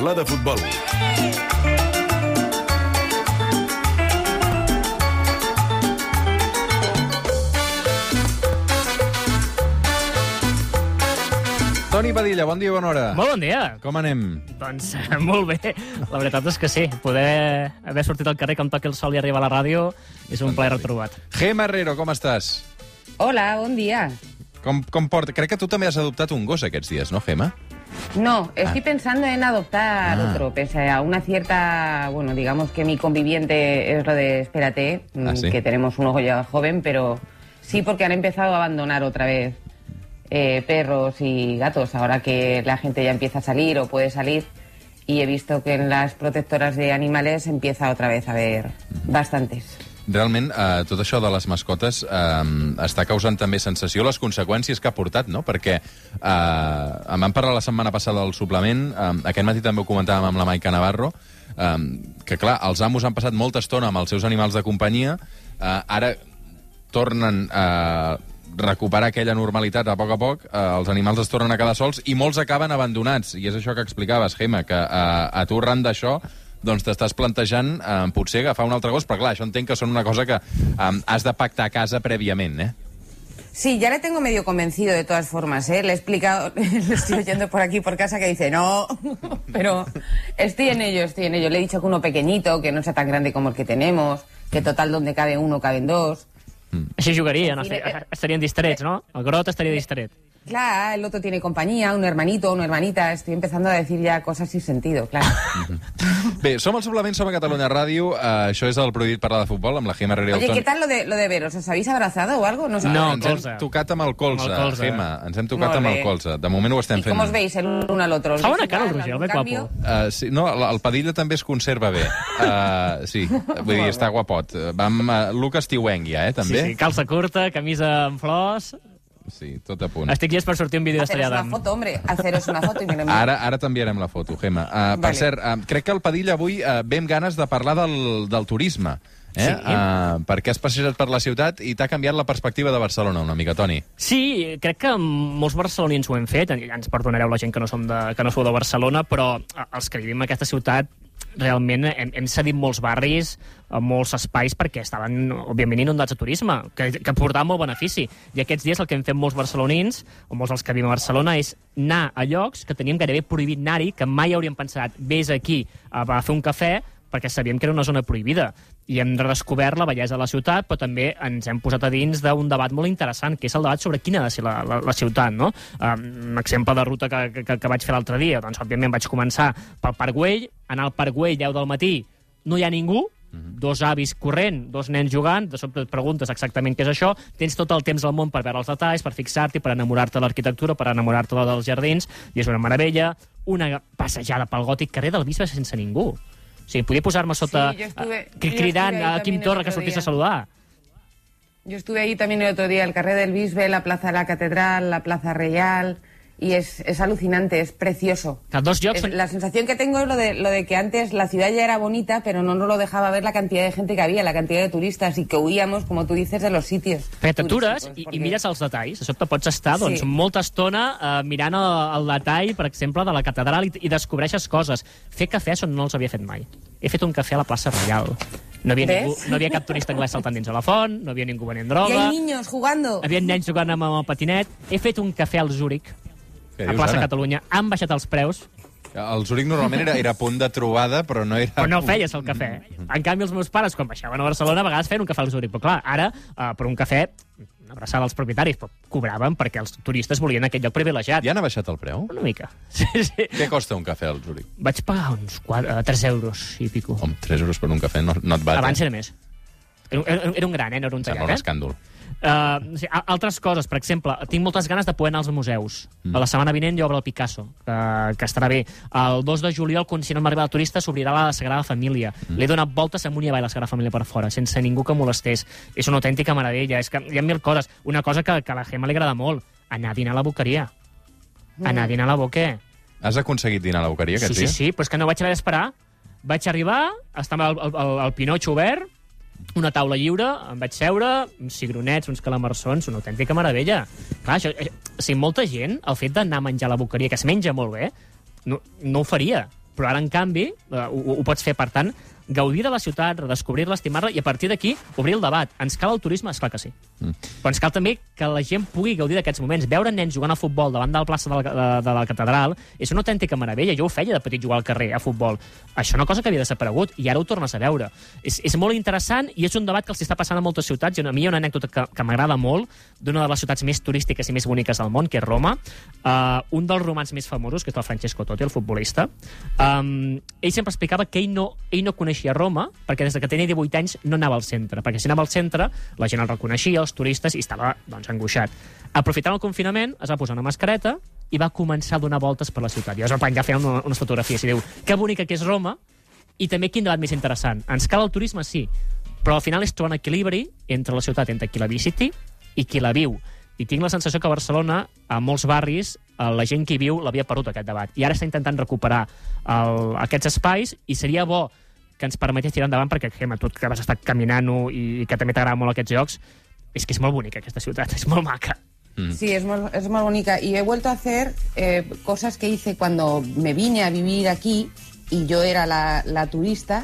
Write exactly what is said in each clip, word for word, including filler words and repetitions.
parlar de futbol. Toni Padilla, bon dia i bona hora. Molt bon dia. Com anem? Doncs molt bé. La veritat és que sí. Poder haver sortit al carrer que em toqui el sol i arribar a la ràdio és un plaer retrobat. Gemma Herrero, com estàs? Hola, bon dia. Com, com porta? Crec que tu també has adoptat un gos aquests dies, no, Gemma? No, estoy ah. pensando en adoptar ah. otro, pese a una cierta, bueno, digamos que mi conviviente es lo de espérate, ah, ¿sí? que tenemos un ojo ya joven, pero sí porque han empezado a abandonar otra vez eh, perros y gatos, ahora que la gente ya empieza a salir o puede salir, y he visto que en las protectoras de animales empieza otra vez a haber bastantes. Realment, eh, tot això de les mascotes eh, està causant també sensació les conseqüències que ha portat, no? Perquè eh, em van parlar la setmana passada del suplement, eh, aquest matí també ho comentàvem amb la Maica Navarro, eh, que clar, els amos han passat molta estona amb els seus animals de companyia, eh, ara tornen a recuperar aquella normalitat a poc a poc, eh, els animals es tornen a quedar sols i molts acaben abandonats, i és això que explicaves, Gemma, que eh, a tu arran d'això doncs t'estàs plantejant eh, potser agafar un altre gos, però clar, això entenc que són una cosa que eh, has de pactar a casa prèviament, eh? Sí, ya le tengo medio convencido de todas formas, ¿eh? Le he explicado, le estoy oyendo por aquí por casa que dice no, pero estoy en ello, estoy en ello. Le he dicho que uno pequeñito, que no sea tan grande como el que tenemos, que total donde cabe uno caben dos. Així jugarien, estarien distrets, no? El Grot estaria distret. Claro, el otro tiene compañía, un hermanito, una hermanita. Estoy empezando a decir ya cosas sin sentido, claro. Bé, som al Suplement, som a Catalunya Ràdio. Uh, això és el Prohibit parlar de futbol, amb la Gemma Herrero. Oye, ¿qué tal lo de, lo de veros? ¿Os habéis abrazado o algo? No, sé. no ens colze. hem tocat amb el colze, amb el colze. Gemma. Ens hem tocat Molt amb bé. el colze. De moment ho estem ¿Y fent. cómo os veis el uno al otro? Fa bona cara el Roger, el ve guapo. Uh, sí, no, el, el Padilla també es conserva bé. Uh, sí, vull dir, està guapot. Vam, uh, look estiuenc ja, eh, també? Sí, sí, calça curta, camisa amb flors. Sí, tot a punt. Estic llest per sortir un vídeo Haceros d'Estrella una d'Am. foto, hombre. Haceros una foto y mirem. Ara, ara t'enviarem la foto, Gemma. Uh, per Vale. cert, uh, crec que el Padilla avui uh, ve amb ganes de parlar del, del turisme. Eh? Sí. Uh, perquè has passejat per la ciutat i t'ha canviat la perspectiva de Barcelona una mica, Toni. Sí, crec que molts barcelonins ho hem fet, ja ens perdonareu la gent que no, som de, que no sou de Barcelona, però els que vivim en aquesta ciutat realment hem, hem cedit molts barris, molts espais, perquè estaven, òbviament, inundats de turisme, que, que portava molt benefici. I aquests dies el que hem fet molts barcelonins, o molts dels que vivim a Barcelona, és anar a llocs que teníem gairebé prohibit anar-hi, que mai hauríem pensat, vés aquí a, a fer un cafè, perquè sabíem que era una zona prohibida. I hem redescobert la bellesa de la ciutat, però també ens hem posat a dins d'un debat molt interessant, que és el debat sobre quina ha de ser la, la, la ciutat, no? Um, exemple de ruta que, que, que vaig fer l'altre dia, doncs, òbviament, vaig començar pel Parc Güell, anar al Parc Güell, deu del matí, no hi ha ningú, dos avis corrent, dos nens jugant, de sobte et preguntes exactament què és això, tens tot el temps del món per veure els detalls, per fixar-t'hi, per enamorar-te de l'arquitectura, per enamorar-te dels jardins, i és una meravella, una passejada pel gòtic carrer del Bisbe sense ningú. O sigui, podia posar-me sota Sí, yo estuve- uh, cridant yo estuve a ahí Quim también Torra el que otro sortís día. a saludar. Yo estuve ahí también el otro día, el carrer del Bisbe, la Plaza de la Catedral, la Plaza Real, y es, es alucinante, es precioso. Que dos llocs... Es- la sensación que tengo es lo de, lo de que antes la ciudad ya era bonita, pero no nos lo dejaba ver la cantidad de gente que había, la cantidad de turistas, y que huíamos, como tú dices, de los sitios Perquè t'atures turísticos, i, porque- i mires els detalls. A sobte pots estar doncs, Sí. molta estona eh, mirant el, el detall, per exemple, de la catedral i, i descobreixes coses. Fer cafès on no els havia fet mai. He fet un cafè a la plaça Reial. No havia, ¿Ves? ningú, no havia cap turista anglès saltant dins a la font, no havia ningú venent Y droga, hay niños jugando. havia nens jugant amb el patinet. He fet un cafè al Zúrich, Què a dius, plaça ara? Catalunya. Han baixat els preus, El Zúrich normalment era, era punt de trobada, però no era... però no feies el cafè. En canvi, els meus pares, quan baixaven a Barcelona, a vegades feien un cafè al Zúrich. Però clar, ara, uh, per un cafè, una abraçada als propietaris, però cobraven perquè els turistes volien aquell lloc privilegiat. Ja n'ha baixat el preu? Una mica. Sí, sí. Què costa un cafè al Zúrich? Vaig pagar uns tres euros i pico. Home, tres euros per un cafè no, no et bat. Abans eh? era més. Era, era, era un gran, eh? No era un Sembla tallat, un eh? escàndol. Uh, sí, altres coses, per exemple, tinc moltes ganes de poder anar als museus. Mm. La setmana vinent hi obre el Picasso, que, que estarà bé. El dos de juliol, quan si no m'arriba de turista, s'obrirà la Sagrada Família. Mm. L'he donat voltes amunt i avall la Sagrada Família per fora, sense ningú que molestés. És una autèntica meravella. És que hi ha mil coses. Una cosa que, que a la Gemma li agrada molt, anar a dinar a la Boqueria. Mm. Anar a dinar a la Boquer. Has aconseguit dinar a la Boqueria Sí, aquests sí, dies? sí, però és que no vaig haver d'esperar. Vaig arribar, estava el, el, el Pinotxo obert, una taula lliure, em vaig seure, uns cigronets, uns calamarsons, una autèntica meravella. Clar, això, o sigui, molta gent, el fet d'anar a menjar a la Boqueria, que es menja molt bé, no, no ho faria. Però ara, en canvi, uh, ho, ho pots fer, per tant, gaudir de la ciutat, redescobrir-la, estimar-la, i a partir d'aquí obrir el debat. Ens cal el turisme? Esclar que sí. Mm. Però ens cal també que la gent pugui gaudir d'aquests moments. Veure nens jugant a futbol davant de la plaça de la, de, de la catedral és una autèntica meravella. Jo ho feia de petit, jugar al carrer, a futbol. Això és una cosa que havia desaparegut, i ara ho tornes a veure. És, és molt interessant, i és un debat que els està passant a moltes ciutats. I a mi hi ha una anècdota que, que m'agrada molt, d'una de les ciutats més turístiques i més boniques del món, que és Roma. Uh, un dels romans més famosos, que és el Francesco Totti, el futbolista, um, ell sempre explicava que ell no, ell no coneixia Roma, perquè des que tenia divuit anys no anava al centre, perquè si anava al centre la gent el reconeixia, els turistes, i estava doncs, angoixat. Aprofitant el confinament, es va posar una mascareta i va començar a donar voltes per la ciutat. I es va plantar a fer una, unes fotografies i diu que bonica que és Roma, i també quin debat més interessant. Ens cal el turisme? Sí, però al final és trobar un equilibri entre la ciutat, entre qui la visiti i qui la viu. I tinc la sensació que a Barcelona, a molts barris, la gent que hi viu l'havia perdut aquest debat. I ara està intentant recuperar el, aquests espais, i seria bo que ens permetés tirar endavant, perquè, Gemma, tu que vas estar caminant-ho i que també t'agraden molt aquests jocs, és que és molt bonica aquesta ciutat, es molt maca. Mm. Sí, es muy, es muy bonita. Y he vuelto a hacer eh, cosas que hice cuando me vine a vivir aquí y yo era la, la turista.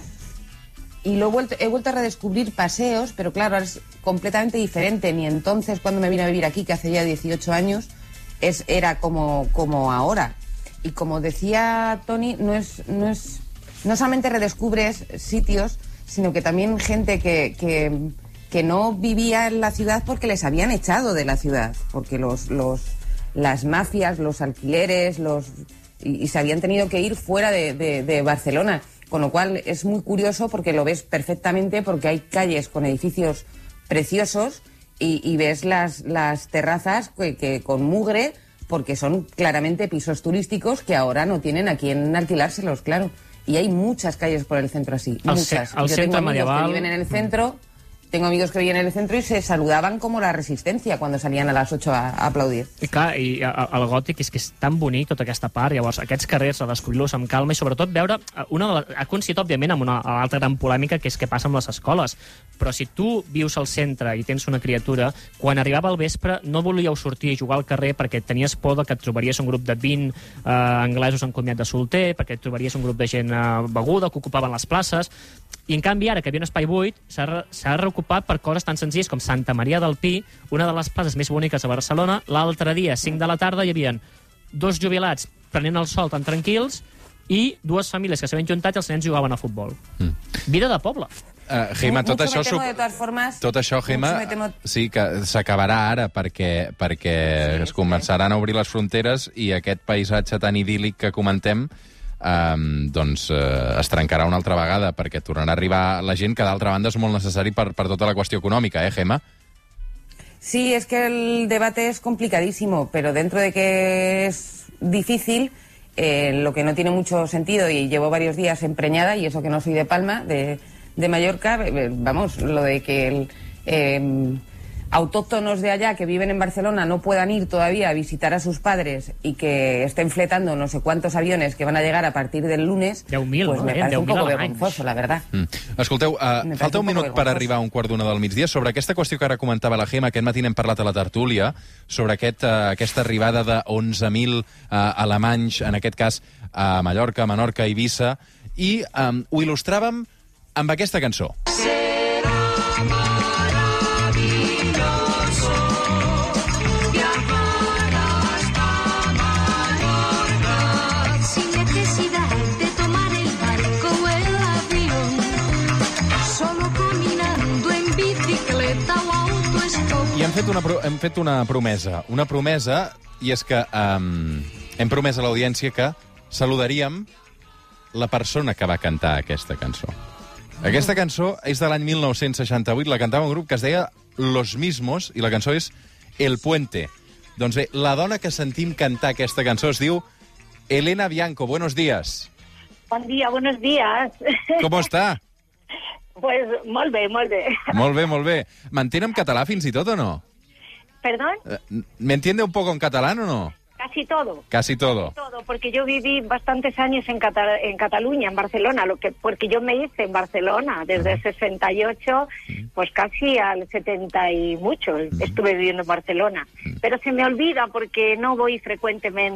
Y lo he vuelto, he vuelto a redescubrir paseos, pero claro, es completamente diferente. Ni entonces, cuando me vine a vivir aquí, que hace ya dieciocho años, es, era como, como ahora. Y como decía Toni, no es... No es No solamente redescubres sitios, sino que también gente que, que, que no vivía en la ciudad porque les habían echado de la ciudad, porque los, los, las mafias, los alquileres, los y, y se habían tenido que ir fuera de, de, de Barcelona. Con lo cual es muy curioso porque lo ves perfectamente, porque hay calles con edificios preciosos y, y ves las, las terrazas que, que con mugre, porque son claramente pisos turísticos que ahora no tienen a quién alquilárselos, claro. Y hay muchas calles por el centro así, el muchas. Ce el Yo tengo amigos medieval. que viven en el centro, tengo amigos que viven en el centro y se saludaban como la resistencia cuando salían a las ocho a, a aplaudir. I clar, i el gòtic és que és tan bonic tota aquesta part, llavors aquests carrers a descobrir-los amb calma i sobretot veure, una de les, ha coincidit òbviament amb una altra gran polèmica, que és què passa amb les escoles, però si tu vius al centre i tens una criatura, quan arribava al vespre no volíeu sortir a jugar al carrer perquè tenies por de que et trobaries un grup de vint eh, anglesos en comiat de solter, perquè et trobaries un grup de gent eh, beguda que ocupaven les places, i en canvi ara que hi havia un espai buit s'ha reocupat per coses tan senzilles com Santa Maria del Pi, una de les places més boniques a Barcelona. L'altre dia, cinc de la tarda, hi havia dos jubilats prenent el sol tan tranquils i dues famílies que s'havien juntat i els nens jugaven a futbol. Mm. Vida de poble. Uh, Gemma, tot això, temo, de todas formas, tot això, Gemma, temo... sí que s'acabarà ara perquè, perquè sí, es començaran a obrir les fronteres i aquest paisatge tan idíl·lic que comentem Um, doncs uh, es trencarà una altra vegada perquè tornarà a arribar la gent, que d'altra banda és molt necessari per, per tota la qüestió econòmica, eh, Gemma? Sí, es que el debate es complicadísimo, pero dentro de que es difícil, eh, lo que no tiene mucho sentido, y llevo varios días empreñada, y eso que no soy de Palma, de, de Mallorca, eh, vamos, lo de que el... Eh, autóctonos de allá que viven en Barcelona no puedan ir todavía a visitar a sus padres y que estén fletando no sé cuántos aviones que van a llegar a partir del lunes, deu mil, pues no? me parece deu un mil poco vergonzoso, la verdad. Mm. Escolteu, uh, falta un, un minut per arribar a un quart d'una del migdia. Sobre aquesta qüestió que ara comentava la Gemma, aquest matí n'hem parlat a la tertúlia, sobre aquest, uh, aquesta arribada de onze mil uh, alemanys, en aquest cas a Mallorca, Menorca, Eivissa, i um, ho il·lustràvem amb aquesta cançó. I hem fet, una, hem fet una promesa, una promesa, i és que um, hem promès a l'audiència que saludaríem la persona que va cantar aquesta cançó. Aquesta cançó és de l'any mil nou-cents seixanta-vuit, la cantava un grup que es deia Los Mismos, i la cançó és El Puente. Doncs bé, la dona que sentim cantar aquesta cançó es diu Elena Bianco. Buenos días. Bon dia, buenos días. Com està? Pues molt bé, molt bé. Molt bé, molt bé. M'entén en català fins i tot o no? ¿Perdón? ¿Me entiende un poco en catalán o no? Casi todo. Casi todo. Casi todo, porque yo viví bastantes años en, Cata en Cataluña, en Barcelona, lo que porque yo me hice en Barcelona desde el sesenta y ocho, pues casi al setenta y mucho estuve viviendo en Barcelona. Pero se me olvida porque no voy frecuentemente.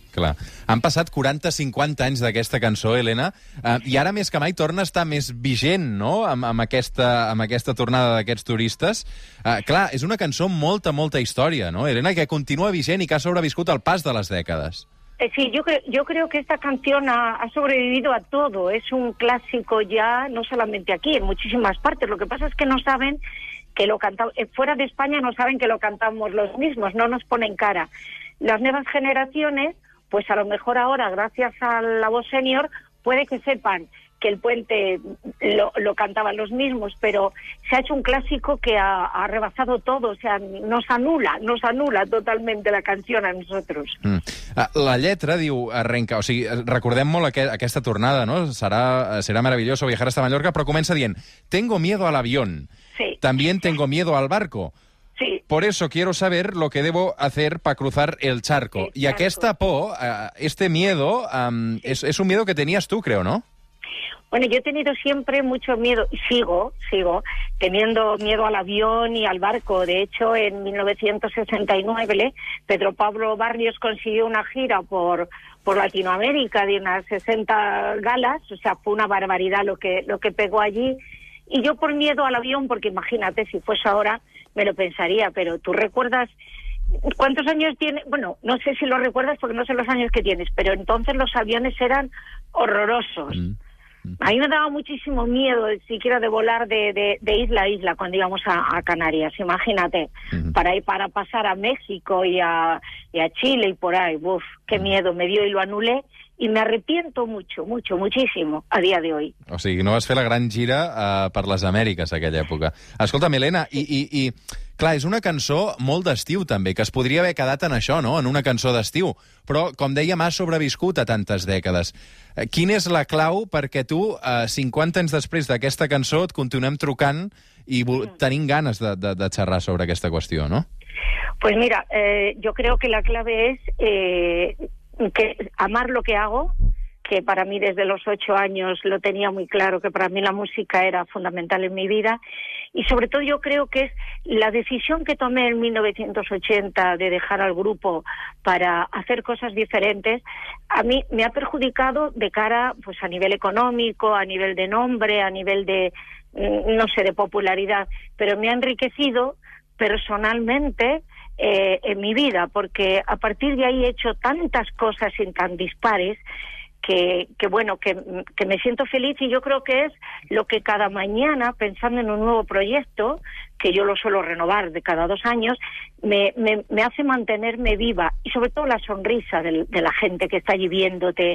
Clar. Han passat quaranta cinquanta anys d'aquesta cançó, Helena, eh, i ara més que mai torna a estar més vigent, no?, amb, amb, aquesta, amb aquesta tornada d'aquests turistes. Eh, clar, és una cançó amb molta, molta història, no, Helena, que continua vigent i que ha sobreviscut al pas de les dècades. Sí, yo creo, yo creo que esta canción ha, ha sobrevivido a todo. Es un clásico ya, no solamente aquí, en muchísimas partes. Lo que pasa es que no saben que lo cantamos, fuera de España no saben que lo cantamos los mismos, no nos ponen cara. Las nuevas generaciones, pues a lo mejor ahora, gracias a la voz senior, puede que sepan que el puente lo, lo cantaban los mismos, pero se ha hecho un clásico que ha, ha rebasado todo, o sea, nos anula, nos anula totalmente la canción a nosotros. Mm. La lletra diu, arrenca, o sigui, recordem molt aqu aquesta tornada, no? Serà, serà maravilloso viajar hasta Mallorca, però comença dient, tengo miedo al avión, sí. También tengo miedo al barco. Sí. Por eso quiero saber lo que debo hacer para cruzar el charco. Sí, y aquesta por, uh, este miedo, um, sí. es, es un miedo que tenías tú, creo, ¿no? Bueno, yo he tenido siempre mucho miedo, y sigo, sigo, teniendo miedo al avión y al barco. De hecho, en mil novecientos sesenta y nueve, Pedro Pablo Barrios consiguió una gira por, por Latinoamérica de unas sesenta galas, o sea, fue una barbaridad lo que, lo que pegó allí. Y yo por miedo al avión, porque imagínate, si fuese ahora, me lo pensaría, pero tú recuerdas... ¿Cuántos años tienes? Bueno, no sé si lo recuerdas porque no sé los años que tienes, pero entonces los aviones eran horrorosos. Mm. A mí me daba muchísimo miedo siquiera de volar de, de, de isla a isla cuando íbamos a, a Canarias, imagínate, uh-huh. para ir para pasar a México y a, y a Chile y por ahí. Uf, qué miedo me dio y lo anulé i me arrepiento mucho, mucho, muchísimo a dia de hoy. O sigui, no vas fer la gran gira uh, per les Amèriques aquella època. Escolta'm, Helena, i, i, i clar, és una cançó molt d'estiu també, que es podria haver quedat en això, no?, en una cançó d'estiu, però, com dèiem, ha sobreviscut a tantes dècades. Uh, quina és la clau perquè tu, uh, cinquanta anys després d'aquesta cançó, et continuem trucant i mm. tenim ganes de, de, de xerrar sobre aquesta qüestió, no? Pues mira, eh, yo creo que la clave es... Eh, que amar lo que hago, que para mí desde los ocho años lo tenía muy claro, que para mí la música era fundamental en mi vida, y sobre todo yo creo que es la decisión que tomé en mil novecientos ochenta de dejar al grupo para hacer cosas diferentes, a mí me ha perjudicado de cara, pues a nivel económico, a nivel de nombre, a nivel de, no sé, de popularidad, pero me ha enriquecido personalmente Eh, en mi vida, porque a partir de ahí he hecho tantas cosas y tan dispares que, que bueno, que, que me siento feliz, y yo creo que es lo que cada mañana, pensando en un nuevo proyecto, que yo lo suelo renovar de cada dos años, me, me, me hace mantenerme viva, y sobre todo la sonrisa de, de la gente que está allí viéndote,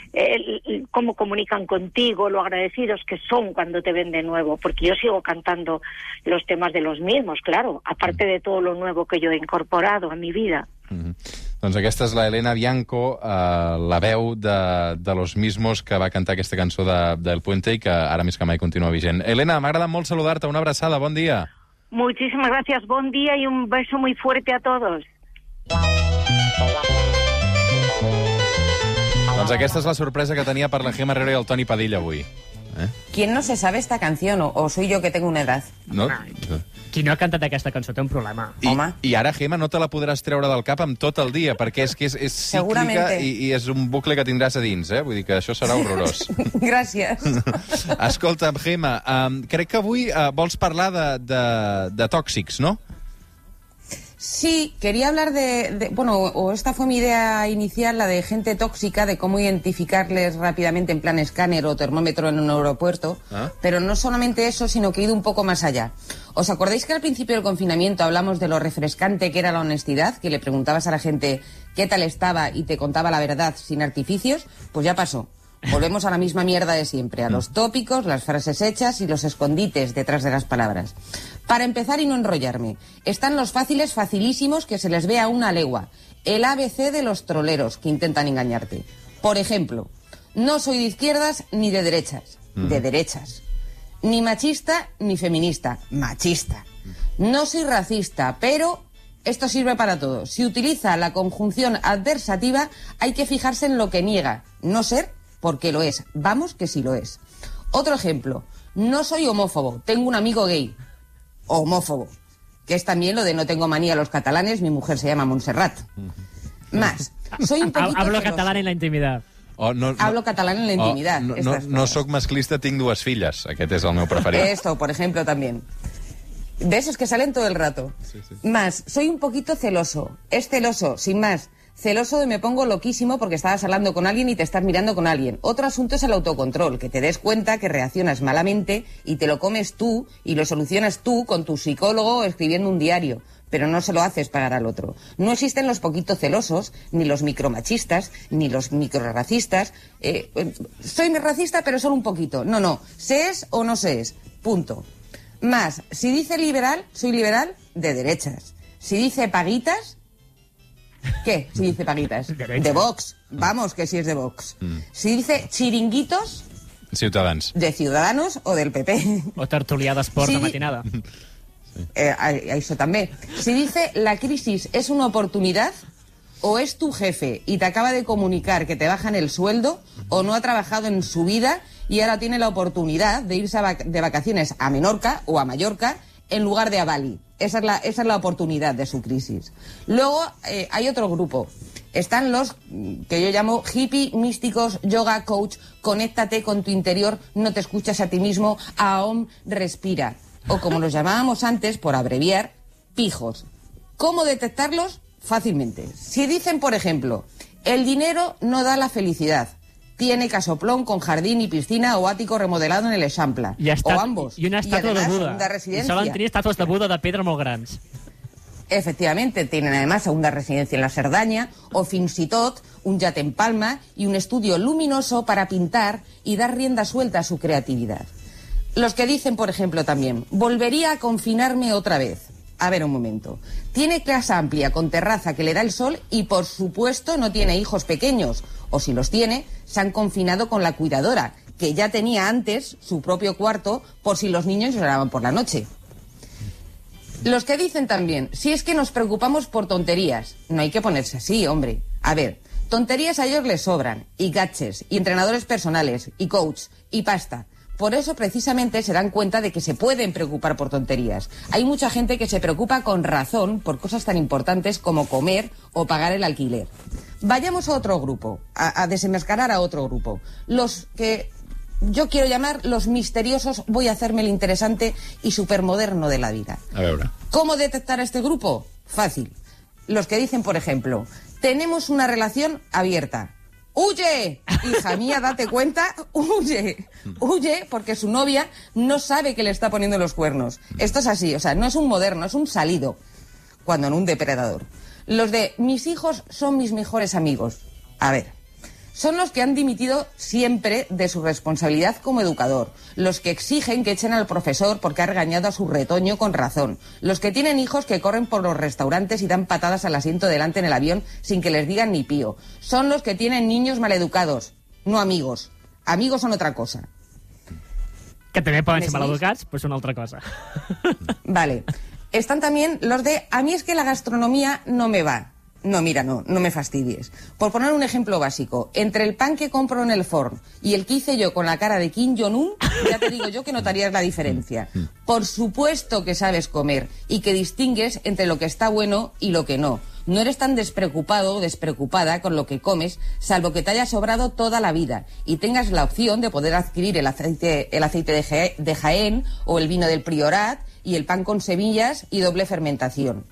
eh, cómo comunican contigo, lo agradecidos que son cuando te ven de nuevo, porque yo sigo cantando los temas de los mismos, claro, aparte de todo lo nuevo que yo he incorporado a mi vida. Mm-hmm. Doncs aquesta és la Helena Bianco, eh, la veu de, de Los Mismos, que va cantar aquesta cançó de, del Puente i que ara més que mai continua vigent. Helena, m'ha agradat molt saludar-te, una abraçada, bon dia. Muchísimas gracias, buen día y un beso muy fuerte a todos. Doncs aquesta és la sorpresa que tenia per la Gemma Herrero i el Toni Padilla avui. Eh? ¿Quién no se sabe esta canción? ¿O, o soy yo que tengo una edad? No? Qui no ha cantat aquesta cançó té un problema. I, I ara, Gemma, no te la podràs treure del cap amb tot el dia, perquè és que és, és cíclica i, i és un bucle que tindràs a dins, eh? Vull dir que això serà horrorós. Gràcies. Escolta'm, Gemma, um, crec que avui uh, vols parlar de, de, de tòxics, no? Sí, quería hablar de, de... Bueno, o esta fue mi idea inicial, la de gente tóxica, de cómo identificarles rápidamente en plan escáner o termómetro en un aeropuerto. ¿Ah? Pero no solamente eso, sino que he ido un poco más allá. ¿Os acordáis que al principio del confinamiento hablamos de lo refrescante que era la honestidad? Que le preguntabas a la gente qué tal estaba y te contaba la verdad sin artificios. Pues ya pasó. Volvemos a la misma mierda de siempre, a los tópicos, las frases hechas y los escondites detrás de las palabras. Para empezar y no enrollarme, están los fáciles facilísimos que se les ve a una legua. El A B C de los troleros que intentan engañarte. Por ejemplo, no soy de izquierdas ni de derechas, mm. de derechas. Ni machista ni feminista, machista. No soy racista, pero... Esto sirve para todo. Si utiliza la conjunción adversativa, hay que fijarse en lo que niega. No ser... porque lo es. Vamos que sí lo es. Otro ejemplo. No soy homófobo. Tengo un amigo gay. Homófobo. Que es también lo de no tengo manía a los catalanes. Mi mujer se llama Montserrat. Más, soy un poquito Hablo celoso. catalán en la intimidad. Oh, no, no, Hablo catalán en la intimidad. Oh, no, no, estas no cosas. sóc masclista, tinc dues filles. Aquest és el meu preferit. Esto, por ejemplo, también. De esos que salen todo el rato. Sí, sí. Más, soy un poquito celoso. Es celoso, sin más. Celoso de me pongo loquísimo porque estabas hablando con alguien y te estás mirando con alguien. Otro asunto es el autocontrol, que te des cuenta que reaccionas malamente y te lo comes tú y lo solucionas tú con tu psicólogo o escribiendo un diario. Pero no se lo haces pagar al otro. No existen los poquito celosos, ni los micromachistas, ni los microracistas. Eh, eh, soy racista, pero solo un poquito. No, no. Se es o no se es. Punto. Más, si dice liberal, soy liberal de derechas. Si dice paguitas, ¿qué? Si dice paguitas. Derechas. De Vox. Vamos, que sí es de Vox. Si dice chiringuitos, Ciutadans. de Ciudadanos o del P P. O tertulià d'esport Sí. de matinada. Eh, a, a eso también. Si dice la crisis es una oportunidad, o es tu jefe y te acaba de comunicar que te bajan el sueldo, o no ha trabajado en su vida y ahora tiene la oportunidad de irse a vac- de vacaciones a Menorca o a Mallorca en lugar de a Bali. Esa es la, esa es la oportunidad de su crisis. Luego eh, hay otro grupo. Están los mm, que yo llamo hippie, místicos, yoga, coach, conéctate con tu interior, no te escuchas a ti mismo, aom, respira. O como los llamábamos antes, por abreviar, pijos. ¿Cómo detectarlos? Fácilmente. Si dicen, por ejemplo, el dinero no da la felicidad, tiene casoplón con jardín y piscina o ático remodelado en el Eixample, I, estat... o ambos. I una Y estàtua de además, Buda. segunda I residencia. solen tenir estàtues de Buda de pedra molt grans. Efectivamente, tienen además segunda residencia en la Cerdaña, o fins i tot, un yate en Palma y un estudio luminoso para pintar y dar rienda suelta a su creatividad. Los que dicen, por ejemplo, también, volvería a confinarme otra vez. A ver, un momento. Tiene casa amplia con terraza que le da el sol y, por supuesto, no tiene hijos pequeños. O si los tiene, se han confinado con la cuidadora, que ya tenía antes su propio cuarto por si los niños lloraban por la noche. Los que dicen también, si es que nos preocupamos por tonterías. No hay que ponerse así, hombre. A ver, tonterías a ellos les sobran, y gadgets, y entrenadores personales, y coach, y pasta. Por eso, precisamente, se dan cuenta de que se pueden preocupar por tonterías. Hay mucha gente que se preocupa con razón por cosas tan importantes como comer o pagar el alquiler. Vayamos a otro grupo, a, a desenmascarar a otro grupo. Los que yo quiero llamar los misteriosos, voy a hacerme el interesante y supermoderno de la vida. A veure. ¿Cómo detectar a este grupo? Fácil. Los que dicen, por ejemplo, tenemos una relación abierta. ¡Huye! Hija mía, date cuenta, huye. Huye porque su novia no sabe que le está poniendo los cuernos. Esto es así, o sea, no es un moderno, es un salido, cuando no un depredador. Los de mis hijos son mis mejores amigos. A ver, son los que han dimitido siempre de su responsabilidad como educador, los que exigen que echen al profesor porque ha regañado a su retoño con razón, los que tienen hijos que corren por los restaurantes y dan patadas al asiento delante en el avión sin que les digan ni pío, son los que tienen niños maleducados, no amigos. Amigos son otra cosa. Que també poden ¿Me ser seguís? maleducats, però són altra cosa. Vale. Están también los de, a mí es que la gastronomía no me va. No, mira, no, no me fastidies. Por poner un ejemplo básico, entre el pan que compro en el forn y el que hice yo con la cara de Kim Jong-un, ya te digo yo que notarías la diferencia. Por supuesto que sabes comer y que distingues entre lo que está bueno y lo que no. No eres tan despreocupado o despreocupada con lo que comes, salvo que te haya sobrado toda la vida y tengas la opción de poder adquirir el aceite, el aceite de, Jaén, de Jaén o el vino del Priorat y el pan con semillas y doble fermentación.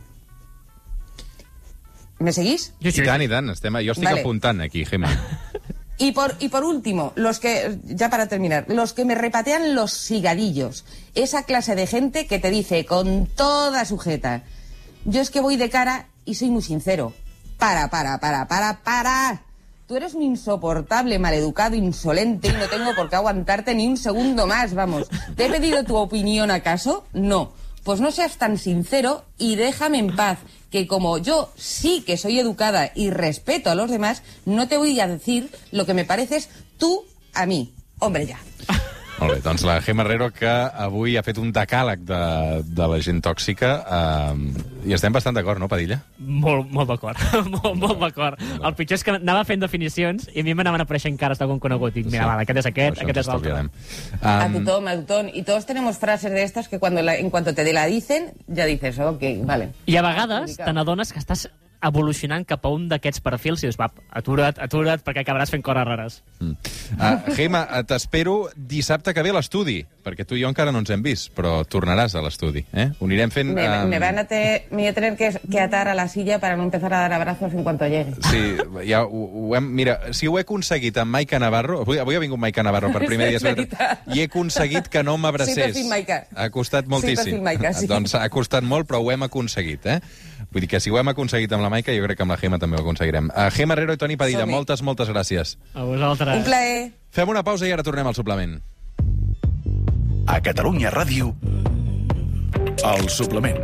¿Me seguís? I tant, i tant. Estem... Jo estic Vale. apuntant aquí, Gemma. Y por, y por último, los que, ya para terminar, los que me repatean los sigadillos. Esa clase de gente que te dice con toda sujeta, yo es que voy de cara y soy muy sincero. Para, para, para, para, para. Tú eres un insoportable, maleducado, insolente y no tengo por qué aguantarte ni un segundo más, vamos. ¿Te he pedido tu opinión acaso? No. Pues no seas tan sincero y déjame en paz, que como yo sí que soy educada y respeto a los demás, no te voy a decir lo que me pareces tú a mí. Hombre, ya. Molt bé, doncs la Gemma Herrero, que avui ha fet un decàleg de, de la gent tòxica, eh, i estem bastant d'acord, no, Padilla? Molt, molt d'acord, molt, molt d'acord. El pitjor és que anava fent definicions i a mi m'anaven apareixent cares d'algun conegut. Dic, mira, Sí. vale, aquest és aquest, Això aquest ens és l'altre. estalviarem. A Um, tutón, a tutón. Y todos tenemos frases de estas que cuando la- en cuanto te la dicen, ya dices, ok, vale. I a vegades te n'adones que estàs evolucionant cap a un d'aquests perfils i dius, va, atura't, atura't, perquè acabaràs fent coses rares. Mm. Uh, Gemma, t'espero dissabte que ve a l'estudi, perquè tu i jo encara no ens hem vist, però tornaràs a l'estudi, eh? Ho anirem fent... Me, um... me, van a te, me voy a tener que, que atar a la silla para no empezar a dar abrazos en cuanto llegue. Sí, ja ho, ho hem... Mira, si ho he aconseguit amb Maica Navarro... Avui, avui ha vingut Maica Navarro per primer dia, i he aconseguit que no m'abracés. Sí, perfil Maica. Ha costat moltíssim. Sí, perfil Maica, sí. Doncs ha costat molt, però ho hem aconseguit, eh? Vull dir que si ho hem aconseguit amb la Maica, jo crec que amb la Gemma també ho aconseguirem. Uh, Gemma Herrero i Toni Padilla, Som-hi. moltes, moltes gràcies. A vosaltres. Un plaer. Fem una pausa i ara tornem al suplement. A Catalunya Ràdio, El Suplement.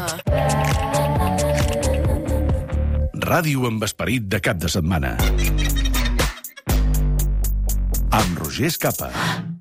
Ràdio amb esperit de cap de setmana. Amb Roger Escapa.